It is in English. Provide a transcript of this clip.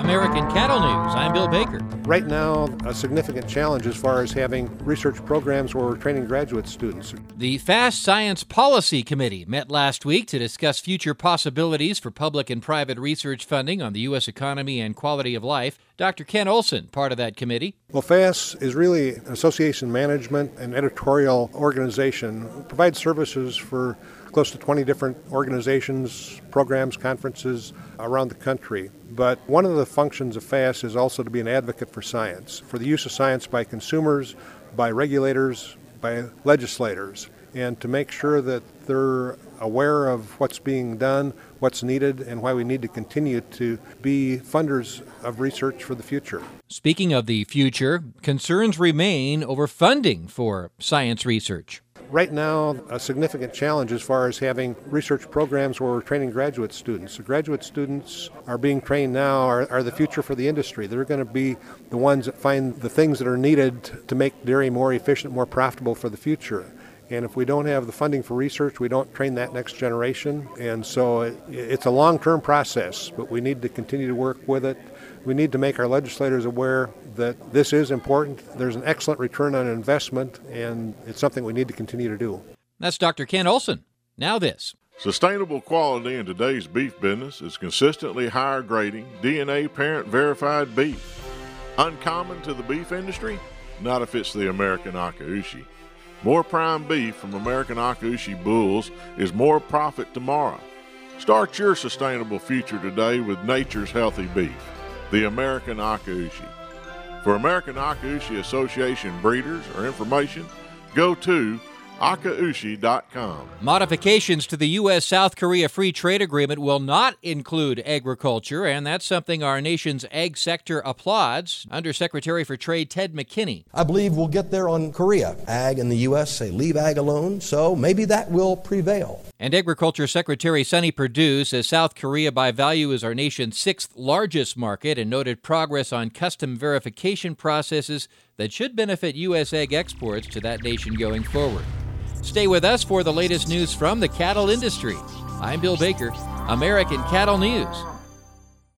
American Cattle News. I'm Bill Baker. Right now, a significant challenge as far as having research programs where we're training graduate students. The FAST Science Policy Committee met last week to discuss future possibilities for public and private research funding on the U.S. economy and quality of life. Dr. Ken Olson, part of that committee. Well, FAST is really an association management and editorial organization. It provides services for close to 20 different organizations, programs, conferences around the country. But one of the functions of FAST is also to be an advocate for science, for the use of science by consumers, by regulators, by legislators, and to make sure that they're aware of what's being done, what's needed, and why we need to continue to be funders of research for the future. Speaking of the future, concerns remain over funding for science research. Right now, a significant challenge as far as having research programs where we're training graduate students. The graduate students are being trained now are the future for the industry. They're going to be the ones that find the things that are needed to make dairy more efficient, more profitable for the future. And if we don't have the funding for research, we don't train that next generation. And so it's a long-term process, but we need to continue to work with it. We need to make our legislators aware that this is important. There's an excellent return on investment, and it's something we need to continue to do. That's Dr. Ken Olson. Now this. Sustainable quality in today's beef business is consistently higher grading, DNA parent-verified beef. Uncommon to the beef industry? Not if it's the American Akaushi. More prime beef from American Akaushi bulls is more profit tomorrow. Start your sustainable future today with nature's healthy beef, the American Akaushi. For American Akaushi Association breeders or information, go to Akaushi.com. Modifications to the U.S.-South Korea Free Trade Agreement will not include agriculture, and that's something our nation's ag sector applauds. Undersecretary for Trade Ted McKinney. I believe we'll get there on Korea. Ag in the U.S. say leave ag alone, so maybe that will prevail. And Agriculture Secretary Sonny Perdue says South Korea by value is our nation's sixth largest market and noted progress on custom verification processes that should benefit U.S. ag exports to that nation going forward. Stay with us for the latest news from the cattle industry. I'm Bill Baker, American Cattle News.